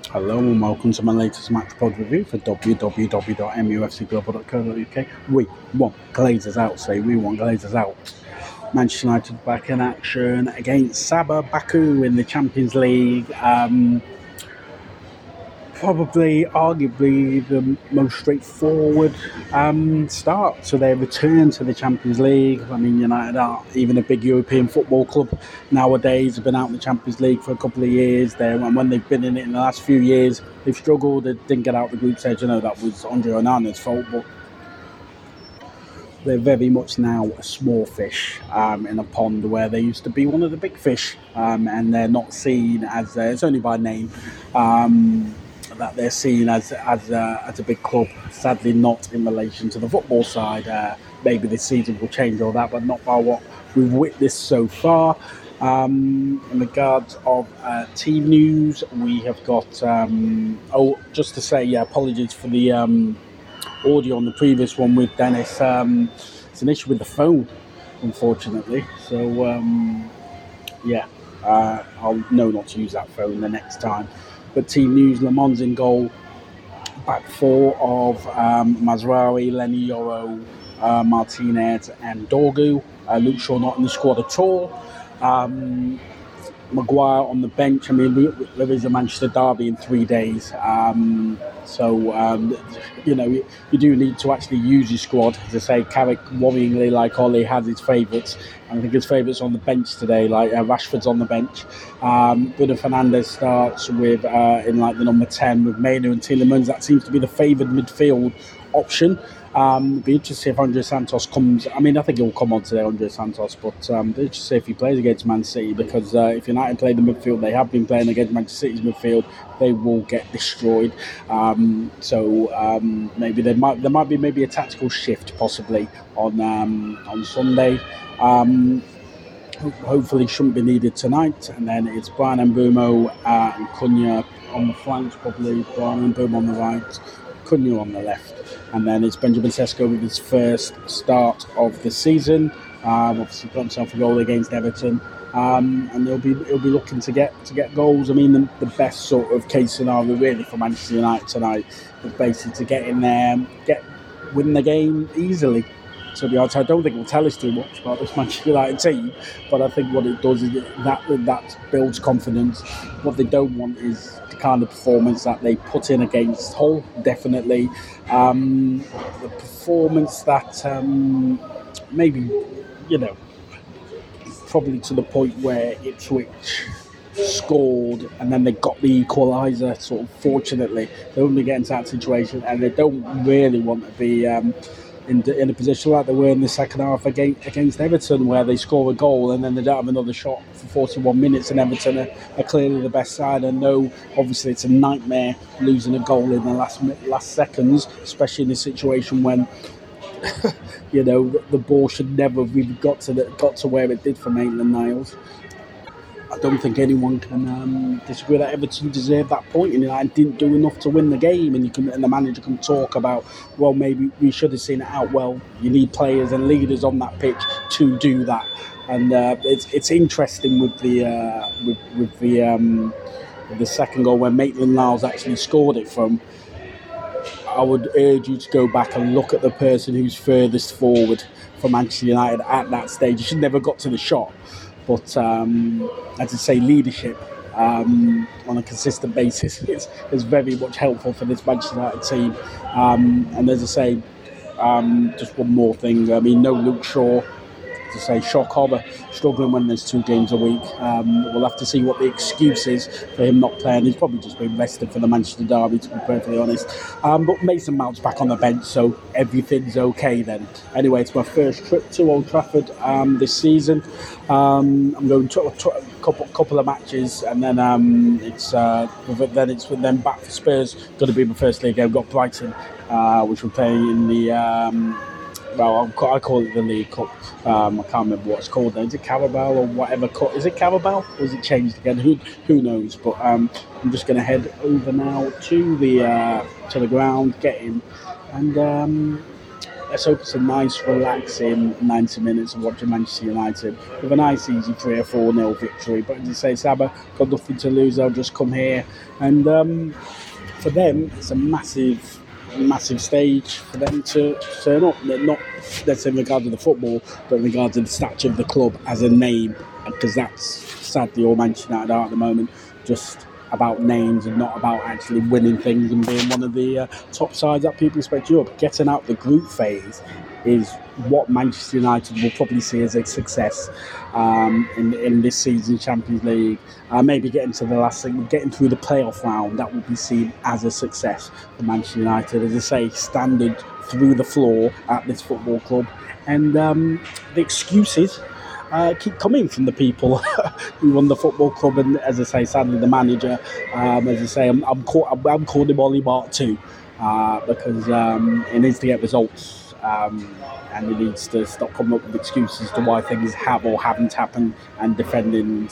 Hello and welcome to my latest match pod review for www.mufcglobal.co.uk. We want Glazers out, say we want Glazers out. Manchester United back in action against Sabah Baku in the Champions League. Probably, arguably, the most straightforward start to their return to the Champions League. I mean, United aren't even a big European football club nowadays. They've been out in the Champions League for a couple of years there, and when they've been in it in the last few years, they've struggled. They didn't get out the group stage. I know that was Andre Onana's fault, but they're very much now a small fish in a pond where they used to be one of the big fish, and they're not seen as it's only by name that they're seen as a big club. Sadly, not in relation to the football side. Maybe this season will change all that, but not by what we've witnessed so far. In regards of team news, we have got. Just to say, apologies for the audio on the previous one with Dennis. It's an issue with the phone, unfortunately. So, I'll know not to use that phone the next time. But team news, Le Mans in goal. Back four of Mazraoui, Lenny Yoro, Martinez and Dorgu. Luke Shaw not in the squad at all. Maguire on the bench. I mean, there is a Manchester derby in 3 days. You do need to actually use your squad. As I say, Carrick, worryingly, like Ollie, has his favourites. I think his favourites on the bench today, like Rashford's on the bench. Bruno Fernandes starts with in like the number 10 with Mainu and Tielemans. That seems to be the favoured midfield option. Be interested to see if Andre Santos comes. I mean, I think he'll come on today, Andre Santos, but be interested to see if he plays against Man City, because if United play the midfield they have been playing against Manchester City's midfield, they will get destroyed. Maybe there might be maybe a tactical shift possibly on Sunday. Hopefully shouldn't be needed tonight, and then it's Bryan Mbeumo and Cunha on the flanks, probably Bryan Mbeumo on the right, Cunha on the left, and then it's Benjamin Sesko with his first start of the season. Obviously got himself a goal against Everton, and he'll be looking to get goals. I mean, the best sort of case scenario really for Manchester United tonight is basically to get in there, win the game easily. To be honest, I don't think it will tell us too much about this Manchester United team, but I think what it does is that builds confidence. What they don't want is the kind of performance that they put in against Hull, definitely. The performance that maybe, probably to the point where Ipswich scored and then they got the equaliser, sort of fortunately. They wouldn't be getting to that situation, and they don't really want to be in a position like they were in the second half against Everton, where they score a goal and then they don't have another shot for 41 minutes, and Everton are clearly the best side. I know obviously it's a nightmare losing a goal in the last seconds, especially in a situation when the ball should never have even got to where it did for Maitland-Niles. I don't think anyone can disagree that Everton deserved that point, and didn't do enough to win the game. And the manager can talk about, well, maybe we should have seen it out. Well, you need players and leaders on that pitch to do that. And it's interesting with the second goal where Maitland-Niles actually scored it from. I would urge you to go back and look at the person who's furthest forward for Manchester United at that stage. You should never got to the shot. But as I say, leadership on a consistent basis is very much helpful for this Manchester United team. And as I say, just one more thing. I mean, no Luke Shaw. As I say, shock horror, struggling when there's 2 games a week. We'll have to see what the excuse is for him not playing. He's probably just been rested for the Manchester derby, to be perfectly honest. But Mason Mount's back on the bench, so everything's okay then. Anyway, it's my first trip to Old Trafford this season. I'm going to a couple of matches, and then it's back for Spurs. Going to be my first league game. I've got Brighton, which we're playing in the. I call it the League Cup. I can't remember what it's called now. Is it Carabao or whatever cup? Is it Carabao? Or is it changed again? Who knows? But I'm just going to head over now to the ground, get in, and let's hope it's a nice, relaxing 90 minutes of watching Manchester United with a nice, easy 3 or 4-0 victory. But as you say, Saba got nothing to lose. They'll just come here. And for them, it's a massive stage for them to turn up. Not let's say in regard to the football, but in regard to the stature of the club as a name, because that's sadly all Manchester United are at the moment, just about names and not about actually winning things and being one of the top sides that people expect Europe. Getting out the group phase is what Manchester United will probably see as a success in this season's Champions League. Maybe getting to the last thing, getting through the playoff round, that will be seen as a success for Manchester United. As I say, standard through the floor at this football club. And the excuses keep coming from the people who run the football club, and as I say, sadly the manager. As I say, I'm calling him Ollie Mark too, because he needs to get results, and he needs to stop coming up with excuses to why things have or haven't happened, and defending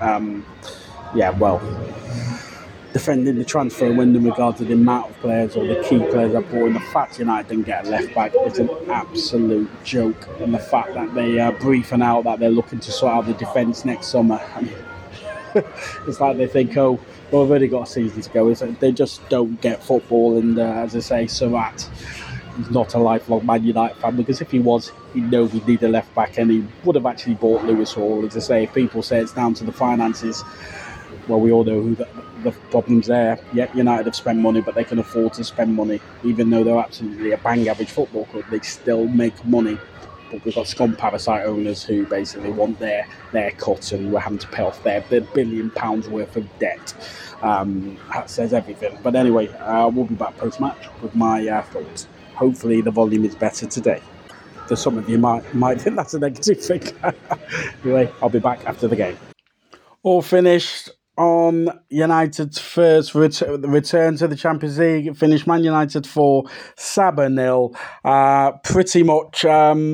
the transfer window in regard to the amount of players or the key players I brought in. The fact United didn't get a left back is an absolute joke, and the fact that they are briefing out that they're looking to sort out the defence next summer. I mean, it's like they think, oh, well, we've already got a season to go. It's like they just don't get football, and as I say, Surratt is not a lifelong Man United fan, because if he was, he'd know we'd need a left back, and he would have actually bought Lewis Hall. As I say, if people say it's down to the finances, well, we all know who the problem's there. Yet United have spent money, but they can afford to spend money. Even though they're absolutely a bang average football club, they still make money. But we've got scum parasite owners who basically want their cut, and we're having to pay off their £1 billion worth of debt. That says everything. But anyway, we'll be back post-match with my thoughts. Hopefully the volume is better today. So some of you might think that's a negative thing. Anyway, I'll be back after the game. All finished on United's first return to the Champions League. It finished Man United 4, Saba 0. Pretty much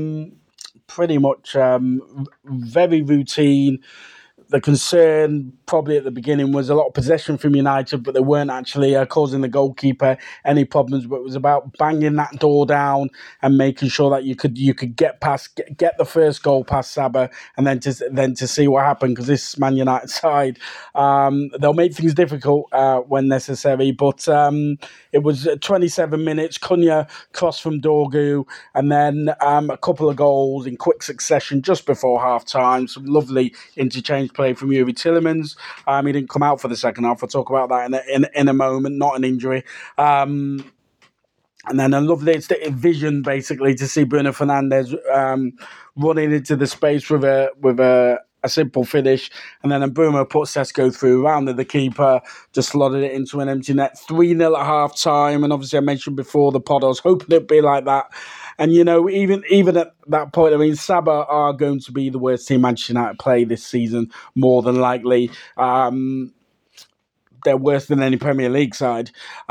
very routine. The concern probably at the beginning was a lot of possession from United, but they weren't actually causing the goalkeeper any problems. But it was about banging that door down and making sure that you could get past, get the first goal past Saba, and then to see what happened. Because this Man United side, they'll make things difficult when necessary. But it was 27 minutes. Cunha crossed from Dorgu, and then a couple of goals in quick succession just before half time. Some lovely interchange play from Yuri Tillemans. He didn't come out for the second half. I'll talk about that in a moment. Not an injury. And then a lovely vision, basically, to see Bruno Fernandes running into the space with a simple finish. And then Mbeumo put Sesko through, rounded the keeper, just slotted it into an empty net. 3-0 at half-time. And obviously, I mentioned before the pod, I was hoping it'd be like that. And, you know, even at that point, I mean, Saba are going to be the worst team Manchester United play this season, more than likely. They're worse than any Premier League side.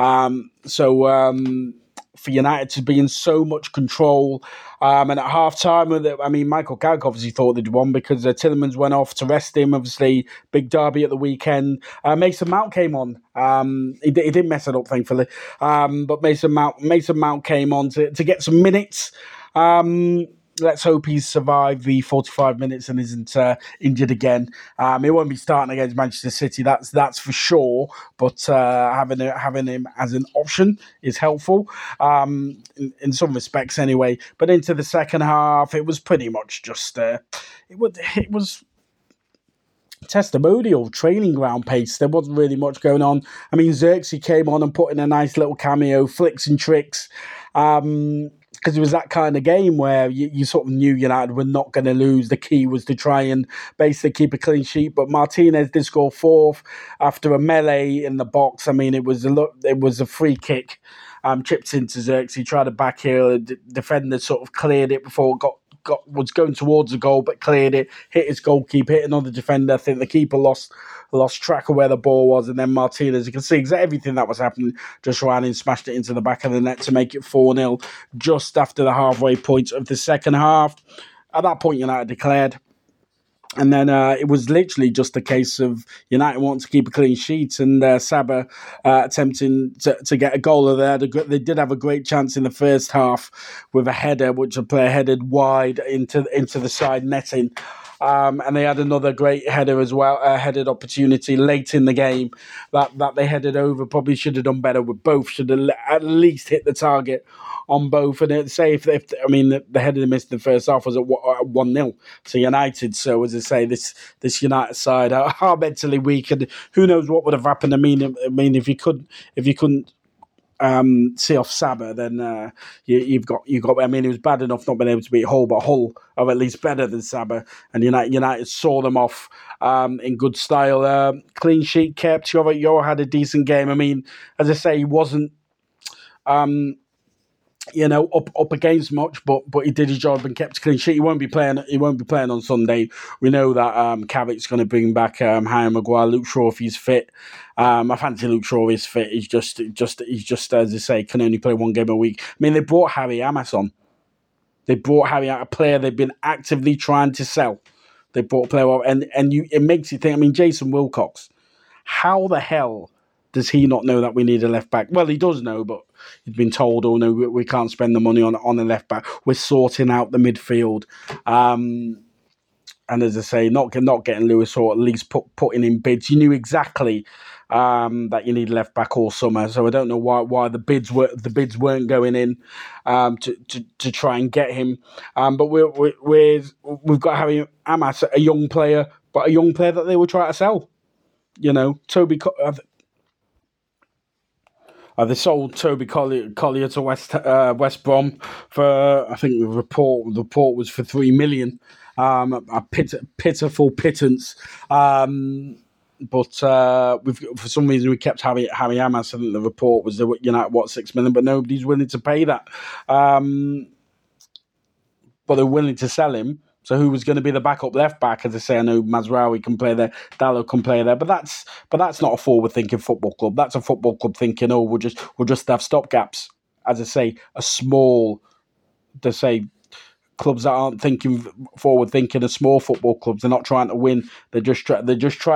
For United to be in so much control, and at half-time, I mean, Michael Carrick obviously thought they'd won because Tillemans went off to rest him. Obviously, big derby at the weekend. Mason Mount came on. He didn't mess it up, thankfully. But Mason Mount came on to get some minutes. Let's hope he's survived the 45 minutes and isn't injured again. He won't be starting against Manchester City, that's for sure. But having him as an option is helpful in some respects, anyway. But into the second half, it was pretty much just it was testimonial training ground pace. There wasn't really much going on. I mean, Xerxes came on and put in a nice little cameo, flicks and tricks. Because it was that kind of game where you sort of knew United were not going to lose. The key was to try and basically keep a clean sheet. But Martinez did score fourth after a melee in the box. I mean, it was a free kick chipped into Xerxes. He tried to back heel. The defender sort of cleared it before it was going towards the goal, but cleared it, hit his goalkeeper, hit another defender. I think the keeper lost track of where the ball was, and then Martinez, you can see everything that was happening, just ran and smashed it into the back of the net to make it 4-0 just after the halfway point of the second half. At that point, United declared. And then it was literally just a case of United wanting to keep a clean sheet and Saba attempting to get a goal. They did have a great chance in the first half with a header, which a player headed wide into the side netting. And they had another great header as well, a headed opportunity late in the game that they headed over. Probably should have done better with both. Should have at least hit the target on both. And say if I mean the header they missed in the first half was at 1-0 to United. So as I say, this United side are mentally weak, and who knows what would have happened. I mean if you couldn't see off Saba, then you've got. I mean, it was bad enough not being able to beat Hull, but Hull are at least better than Saba, and United saw them off in good style. Clean sheet kept. Yoro had a decent game. I mean, as I say, he wasn't. Up against much, but he did his job and kept a clean sheet. He won't be playing on Sunday. We know that Carrick's going to bring back Harry Maguire, Luke Shaw if he's fit. I fancy Luke Shaw is fit. He's just as I say, can only play one game a week. I mean, they brought Harry Amas on. They brought Harry out, a player they've been actively trying to sell. They brought a player on, and it makes you think. I mean, Jason Wilcox, how the hell does he not know that we need a left back? Well, he does know, but he's been told, "Oh no, we can't spend the money on a left back. We're sorting out the midfield." And as I say, not getting Lewis, or at least putting in bids. You knew exactly that you need a left back all summer. So I don't know why the bids weren't going in to try and get him. But we've got Harry Amas, a young player, but a young player that they were trying to sell. Toby. They sold Toby Collier to West Brom for, I think the report was for $3 million, a pitiful pittance. But for some reason we kept Harry Amas. I think the report was that $6 million, but nobody's willing to pay that. But they're willing to sell him. So who was going to be the backup left back? As I say, I know Mazraoui can play there, Dalot can play there, but that's not a forward-thinking football club. That's a football club thinking, oh, we'll just have stopgaps. As I say, clubs that aren't thinking forward-thinking are small football clubs. They're not trying to win. They're just trying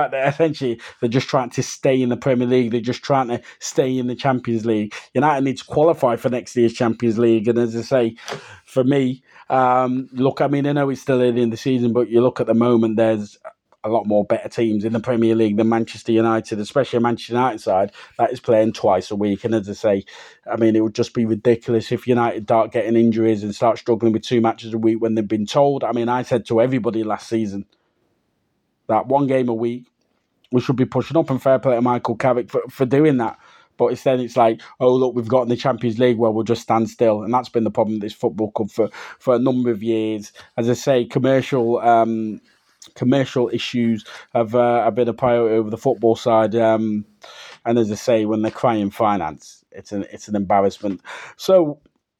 to stay in the Premier League. They're just trying to stay in the Champions League. United need to qualify for next year's Champions League, and as I say, for me. Look, I mean, I know it's still early in the season, but you look at the moment, there's a lot more better teams in the Premier League than Manchester United, especially a Manchester United side that is playing twice a week. And as I say, I mean, it would just be ridiculous if United start getting injuries and start struggling with 2 matches a week when they've been told. I mean, I said to everybody last season that 1 game a week, we should be pushing up, and fair play to Michael Carrick for doing that. But instead it's like, oh, look, we've got in the Champions League where we'll just stand still. And that's been the problem with this football club for a number of years. As I say, commercial issues have been a priority over the football side. And as I say, when they're crying finance, it's an embarrassment. So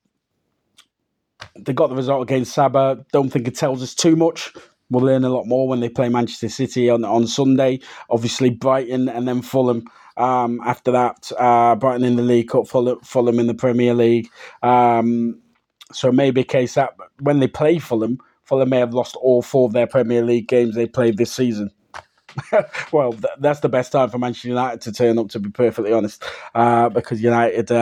they got the result against Saba. Don't think it tells us too much. We'll learn a lot more when they play Manchester City on Sunday. Obviously, Brighton and then Fulham. After that, Brighton in the League Cup, Fulham in the Premier League. So maybe a case that when they play Fulham may have lost all 4 of their Premier League games they played this season. Well, that's the best time for Manchester United to turn up, to be perfectly honest, because United,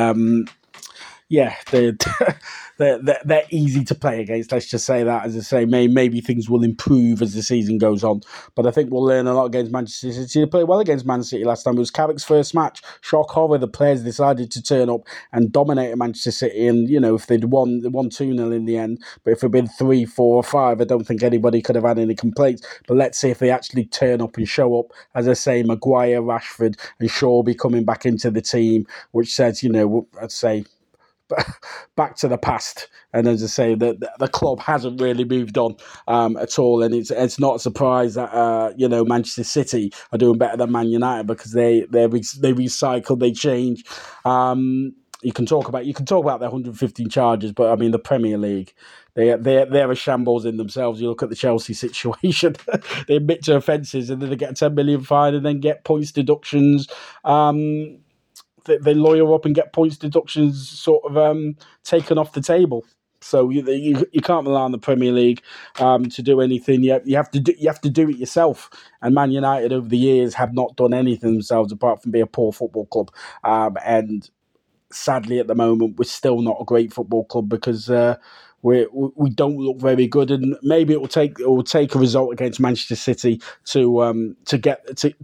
they're easy to play against. Let's just say that. As I say, maybe things will improve as the season goes on. But I think we'll learn a lot against Manchester City. They played well against Man City last time. It was Carrick's first match. Shock horror. The players decided to turn up and dominate Manchester City. And, if they'd won, they won 2-0 in the end. But if it had been 3, 4 or 5, I don't think anybody could have had any complaints. But let's see if they actually turn up and show up. As I say, Maguire, Rashford and Shaw will be coming back into the team, which says, I'd say, back to the past. And as I say, the club hasn't really moved on at all, and it's not a surprise that Manchester City are doing better than Man United, because they recycle, they change. You can talk about their 115 charges, but I mean the Premier League, they're a shambles in themselves. You look at the Chelsea situation; they admit to offences and then they get a 10 million fine and then get points deductions. They lawyer up and get points deductions sort of taken off the table. So you can't rely on the Premier League to do anything. You have to do it yourself. And Man United over the years have not done anything themselves apart from be a poor football club. And sadly, at the moment, we're still not a great football club because we don't look very good. And maybe it will take a result against Manchester City to get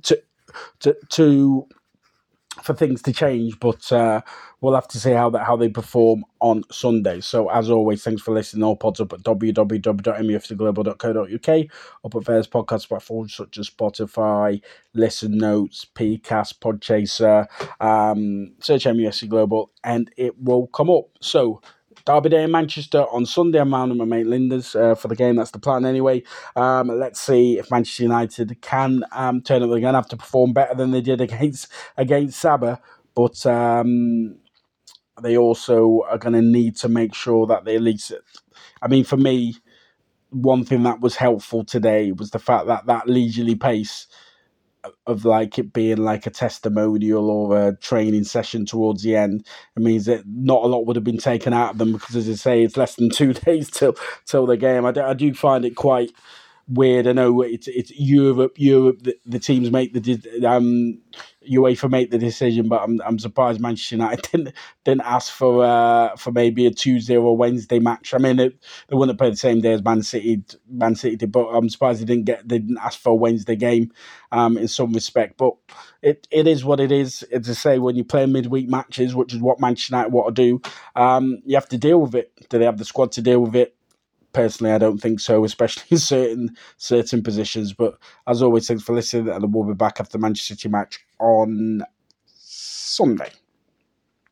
to for things to change, but we'll have to see how they perform on Sunday. So, as always, thanks for listening. All pods up at www.mufcglobal.co.uk, up at various podcast platforms such as Spotify, Listen Notes, Pcast, Podchaser. Search MUFC Global, and it will come up. So, Derby Day in Manchester on Sunday. I'm round with my mate Linda's for the game. That's the plan anyway. Let's see if Manchester United can turn up. They're going to have to perform better than they did against Sabah, but they also are going to need to make sure that they at least... I mean, for me, one thing that was helpful today was the fact that leisurely pace of like it being like a testimonial or a training session towards the end. It means that not a lot would have been taken out of them because, as I say, it's less than 2 days till the game. I do find it quite weird. I know it's Europe. The teams make UEFA make the decision, but I'm surprised Manchester United didn't ask for maybe a Tuesday or a Wednesday match. I mean, they wouldn't have played the same day as Man City did, but I'm surprised they didn't ask for a Wednesday game in some respect. But it is what it is. As I say, when you play midweek matches, which is what Manchester United want to do, you have to deal with it. Do they have the squad to deal with it? Personally, I don't think so, especially in certain positions. But as always, thanks for listening, and we'll be back after the Manchester City match on Sunday.